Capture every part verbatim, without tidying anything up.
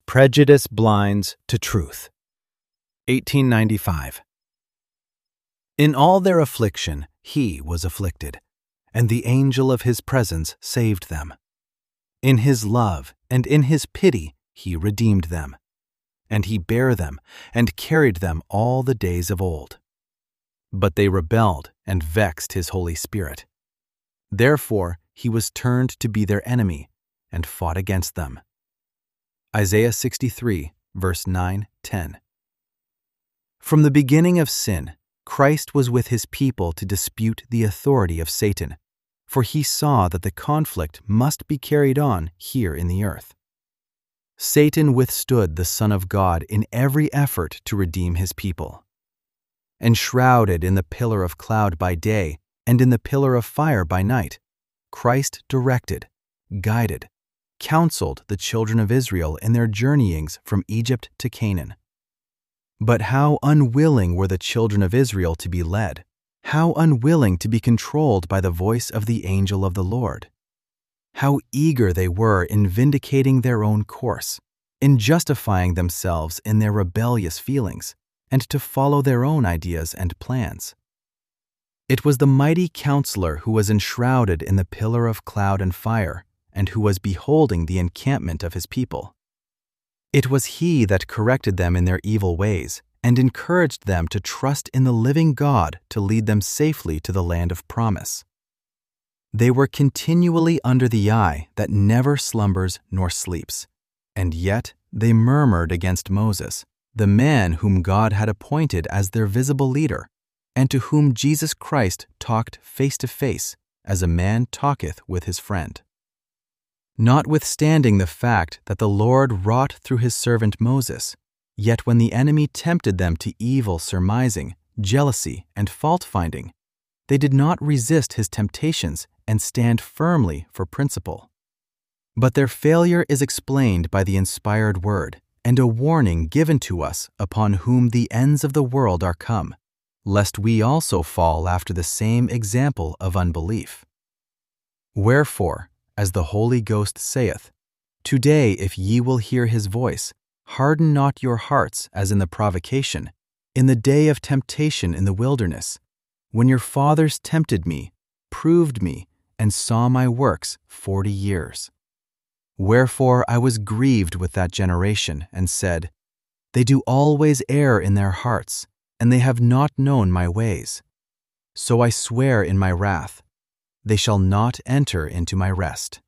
Prejudice Blinds to Truth. eighteen ninety-five. In all their affliction he was afflicted, and the angel of his presence saved them. In his love and in his pity he redeemed them, and he bare them and carried them all the days of old. But they rebelled and vexed his Holy Spirit. Therefore he was turned to be their enemy and fought against them. Isaiah sixty-three, verse nine to ten. From the beginning of sin, Christ was with his people to dispute the authority of Satan, for he saw that the conflict must be carried on here in the earth. Satan withstood the Son of God in every effort to redeem his people. Enshrouded in the pillar of cloud by day and in the pillar of fire by night, Christ directed, guided, counseled the children of Israel in their journeyings from Egypt to Canaan. But how unwilling were the children of Israel to be led, how unwilling to be controlled by the voice of the angel of the Lord. How eager they were in vindicating their own course, in justifying themselves in their rebellious feelings, and to follow their own ideas and plans. It was the mighty counselor who was enshrouded in the pillar of cloud and fire, and who was beholding the encampment of his people. It was he that corrected them in their evil ways, and encouraged them to trust in the living God to lead them safely to the land of promise. They were continually under the eye that never slumbers nor sleeps, and yet they murmured against Moses, the man whom God had appointed as their visible leader, and to whom Jesus Christ talked face to face, as a man talketh with his friend. Notwithstanding the fact that the Lord wrought through his servant Moses, yet when the enemy tempted them to evil surmising, jealousy, and fault-finding, they did not resist his temptations and stand firmly for principle. But their failure is explained by the inspired word and a warning given to us upon whom the ends of the world are come, lest we also fall after the same example of unbelief. Wherefore, as the Holy Ghost saith, Today if ye will hear his voice, harden not your hearts as in the provocation, in the day of temptation in the wilderness, when your fathers tempted me, proved me, and saw my works forty years. Wherefore I was grieved with that generation, and said, They do always err in their hearts, and they have not known my ways. So I swear in my wrath, They shall not enter into my rest.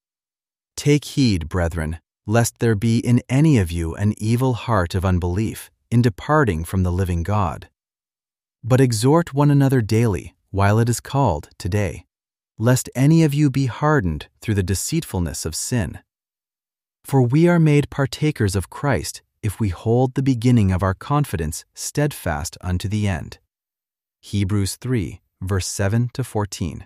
Take heed, brethren, lest there be in any of you an evil heart of unbelief in departing from the living God. But exhort one another daily, while it is called today, lest any of you be hardened through the deceitfulness of sin. For we are made partakers of Christ if we hold the beginning of our confidence steadfast unto the end. Hebrews three, verse seven to fourteen.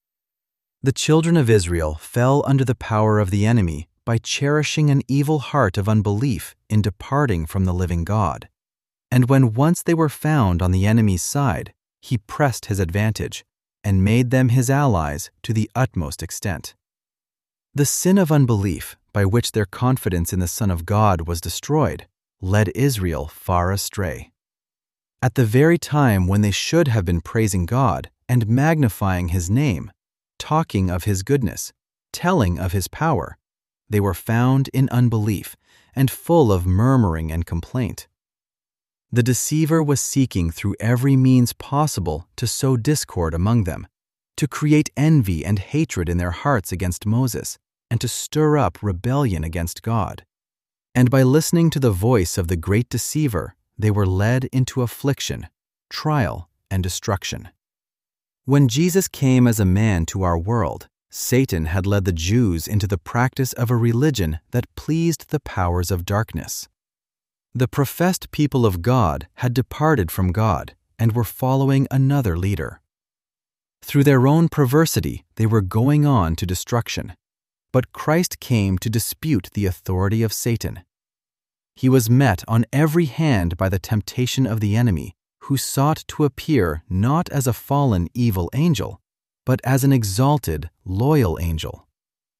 The children of Israel fell under the power of the enemy by cherishing an evil heart of unbelief in departing from the living God. And when once they were found on the enemy's side, he pressed his advantage and made them his allies to the utmost extent. The sin of unbelief, by which their confidence in the Son of God was destroyed, led Israel far astray. At the very time when they should have been praising God and magnifying his name, talking of his goodness, telling of his power, they were found in unbelief and full of murmuring and complaint. The deceiver was seeking through every means possible to sow discord among them, to create envy and hatred in their hearts against Moses, and to stir up rebellion against God. And by listening to the voice of the great deceiver, they were led into affliction, trial, and destruction. When Jesus came as a man to our world, Satan had led the Jews into the practice of a religion that pleased the powers of darkness. The professed people of God had departed from God and were following another leader. Through their own perversity, they were going on to destruction. But Christ came to dispute the authority of Satan. He was met on every hand by the temptation of the enemy, who sought to appear not as a fallen evil angel, but as an exalted, loyal angel.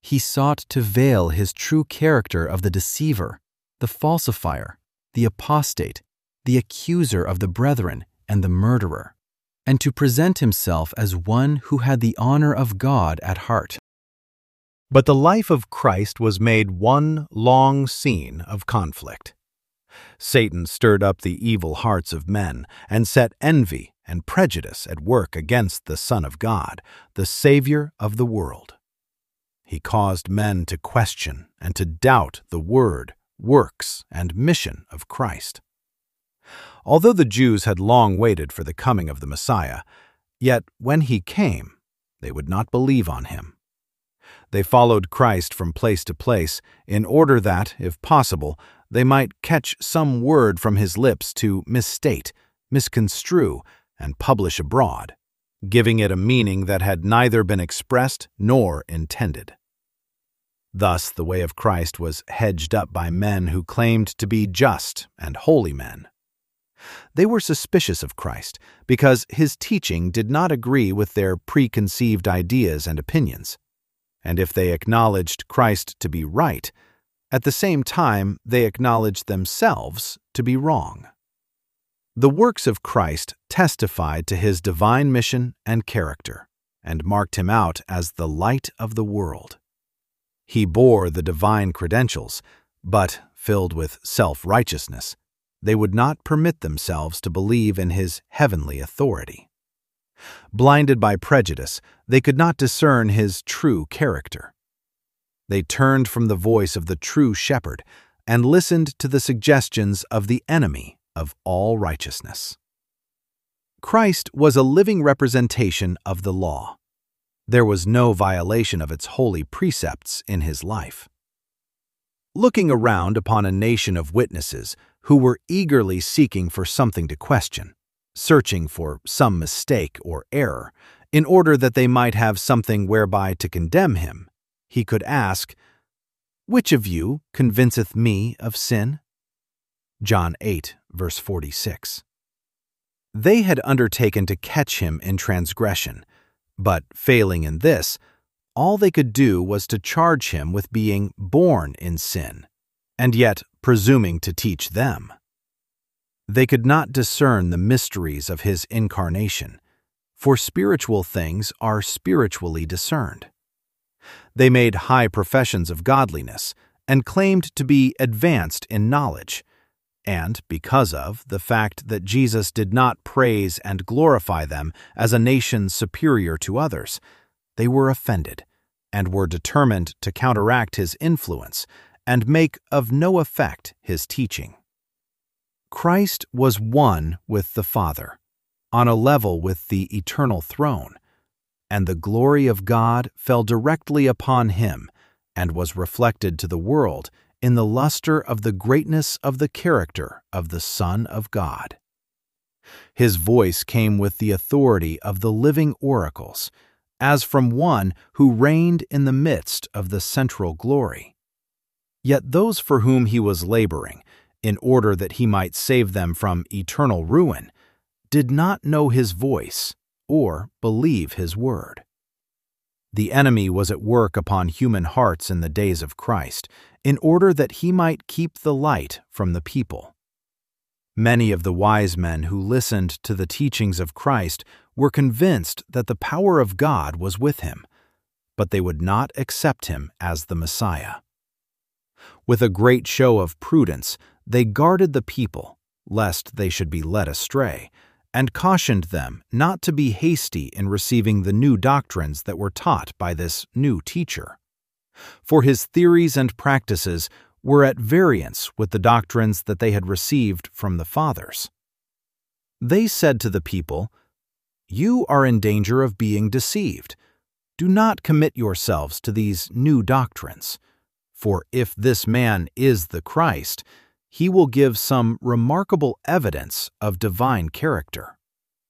He sought to veil his true character of the deceiver, the falsifier, the apostate, the accuser of the brethren, and the murderer, and to present himself as one who had the honor of God at heart. But the life of Christ was made one long scene of conflict. Satan stirred up the evil hearts of men and set envy and prejudice at work against the Son of God, the Savior of the world. He caused men to question and to doubt the word, works, and mission of Christ. Although the Jews had long waited for the coming of the Messiah, yet when he came, they would not believe on him. They followed Christ from place to place in order that, if possible, they might catch some word from his lips to misstate, misconstrue, and publish abroad, giving it a meaning that had neither been expressed nor intended. Thus the way of Christ was hedged up by men who claimed to be just and holy men. They were suspicious of Christ because his teaching did not agree with their preconceived ideas and opinions. And if they acknowledged Christ to be right, at the same time they acknowledged themselves to be wrong. The works of Christ testified to his divine mission and character, and marked him out as the light of the world. He bore the divine credentials, but, filled with self-righteousness, they would not permit themselves to believe in his heavenly authority. Blinded by prejudice, they could not discern his true character. They turned from the voice of the true shepherd and listened to the suggestions of the enemy of all righteousness. Christ was a living representation of the law. There was no violation of its holy precepts in his life. Looking around upon a nation of witnesses who were eagerly seeking for something to question, searching for some mistake or error, in order that they might have something whereby to condemn him, he could ask, "Which of you convinceth me of sin?" John eight, verse forty-six. They had undertaken to catch him in transgression, but failing in this, all they could do was to charge him with being born in sin, and yet presuming to teach them. They could not discern the mysteries of his incarnation, for spiritual things are spiritually discerned. They made high professions of godliness and claimed to be advanced in knowledge, and because of the fact that Jesus did not praise and glorify them as a nation superior to others, they were offended and were determined to counteract his influence and make of no effect his teaching. Christ was one with the Father, on a level with the eternal throne, and the glory of God fell directly upon him and was reflected to the world in the luster of the greatness of the character of the Son of God. His voice came with the authority of the living oracles, as from one who reigned in the midst of the central glory. Yet those for whom he was laboring, in order that he might save them from eternal ruin, did not know his voice or believe his word. The enemy was at work upon human hearts in the days of Christ, in order that he might keep the light from the people. Many of the wise men who listened to the teachings of Christ were convinced that the power of God was with him, but they would not accept him as the Messiah. With a great show of prudence, they guarded the people, lest they should be led astray, and cautioned them not to be hasty in receiving the new doctrines that were taught by this new teacher. For his theories and practices were at variance with the doctrines that they had received from the fathers. They said to the people, "You are in danger of being deceived. Do not commit yourselves to these new doctrines. For if this man is the Christ, he will give some remarkable evidence of divine character."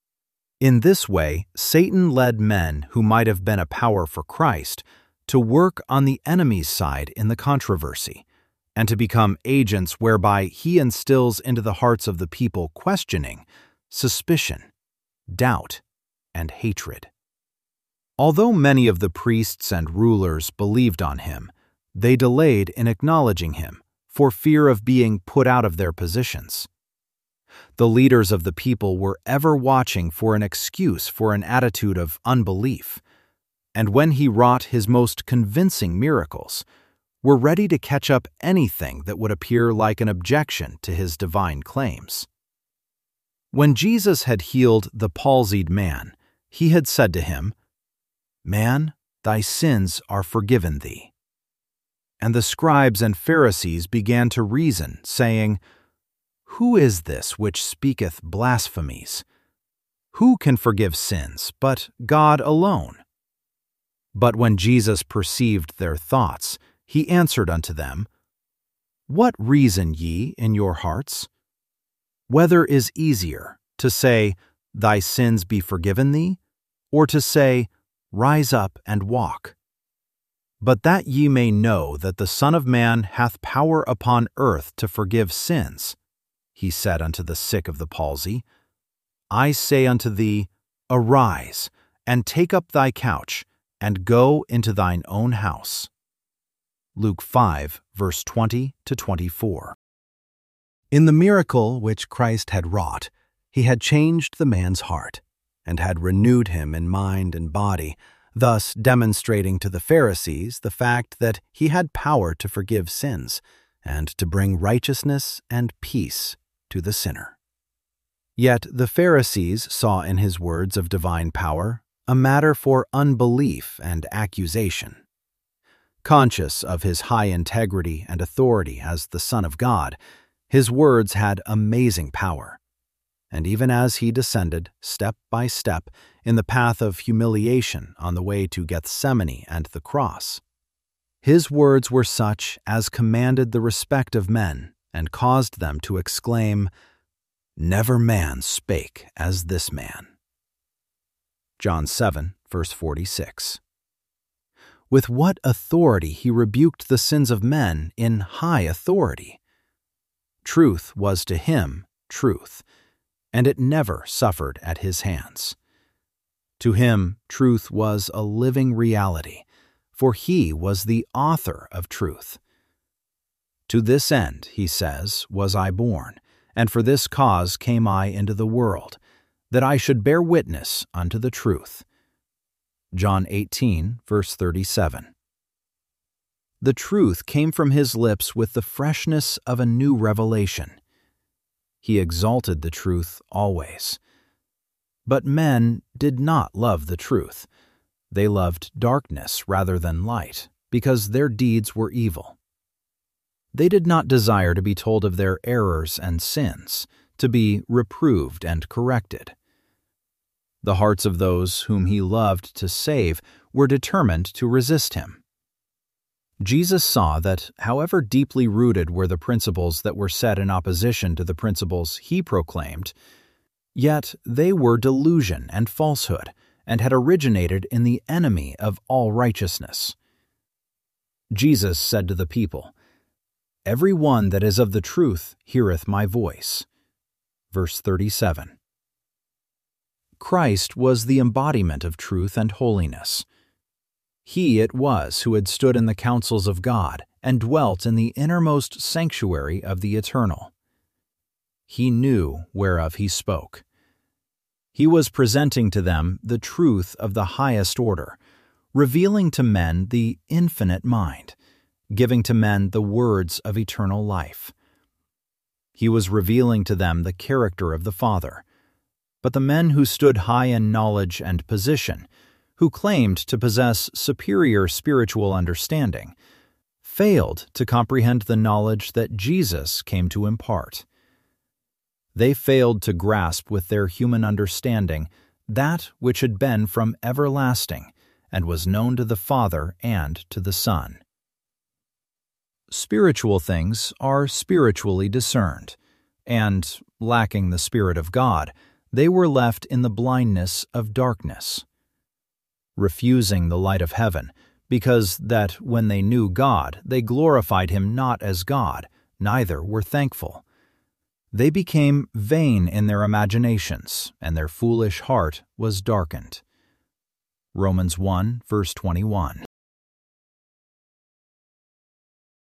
In this way, Satan led men who might have been a power for Christ to work on the enemy's side in the controversy, and to become agents whereby he instills into the hearts of the people questioning, suspicion, doubt, and hatred. Although many of the priests and rulers believed on him, they delayed in acknowledging him for fear of being put out of their positions. The leaders of the people were ever watching for an excuse for an attitude of unbelief, and when he wrought his most convincing miracles, were ready to catch up anything that would appear like an objection to his divine claims. When Jesus had healed the palsied man, he had said to him, "Man, thy sins are forgiven thee." And the scribes and Pharisees began to reason, saying, "Who is this which speaketh blasphemies? Who can forgive sins but God alone?" But when Jesus perceived their thoughts, he answered unto them, "What reason ye in your hearts? Whether is easier, to say, Thy sins be forgiven thee, or to say, Rise up and walk? But that ye may know that the Son of Man hath power upon earth to forgive sins, he said unto the sick of the palsy, I say unto thee, Arise, and take up thy couch, and go into thine own house." Luke five, verse twenty to twenty-four. In the miracle which Christ had wrought, he had changed the man's heart, and had renewed him in mind and body, thus demonstrating to the Pharisees the fact that he had power to forgive sins, and to bring righteousness and peace to the sinner. Yet the Pharisees saw in his words of divine power a matter for unbelief and accusation. Conscious of his high integrity and authority as the Son of God, his words had amazing power. And even as he descended, step by step, in the path of humiliation on the way to Gethsemane and the cross, his words were such as commanded the respect of men and caused them to exclaim, "Never man spake as this man." John seven, verse forty-six. With what authority he rebuked the sins of men in high authority. Truth was to him truth, and it never suffered at his hands. To him, truth was a living reality, for he was the author of truth. To this end, he says, was I born, and for this cause came I into the world, that I should bear witness unto the truth. John eighteen, verse thirty-seven. The truth came from his lips with the freshness of a new revelation. He exalted the truth always. But men did not love the truth. They loved darkness rather than light, because their deeds were evil. They did not desire to be told of their errors and sins, to be reproved and corrected. The hearts of those whom he loved to save were determined to resist him. Jesus saw that, however deeply rooted were the principles that were set in opposition to the principles he proclaimed, yet they were delusion and falsehood, and had originated in the enemy of all righteousness. Jesus said to the people, "Every one that is of the truth heareth my voice." Verse thirty-seven. Christ was the embodiment of truth and holiness. He it was who had stood in the counsels of God and dwelt in the innermost sanctuary of the Eternal. He knew whereof he spoke. He was presenting to them the truth of the highest order, revealing to men the infinite mind, giving to men the words of eternal life. He was revealing to them the character of the Father. But the men who stood high in knowledge and position, who claimed to possess superior spiritual understanding, failed to comprehend the knowledge that Jesus came to impart. They failed to grasp with their human understanding that which had been from everlasting and was known to the Father and to the Son. Spiritual things are spiritually discerned, and, lacking the Spirit of God, they were left in the blindness of darkness, refusing the light of heaven, because that when they knew God, they glorified him not as God, neither were thankful. They became vain in their imaginations, and their foolish heart was darkened. Romans one, verse twenty-one.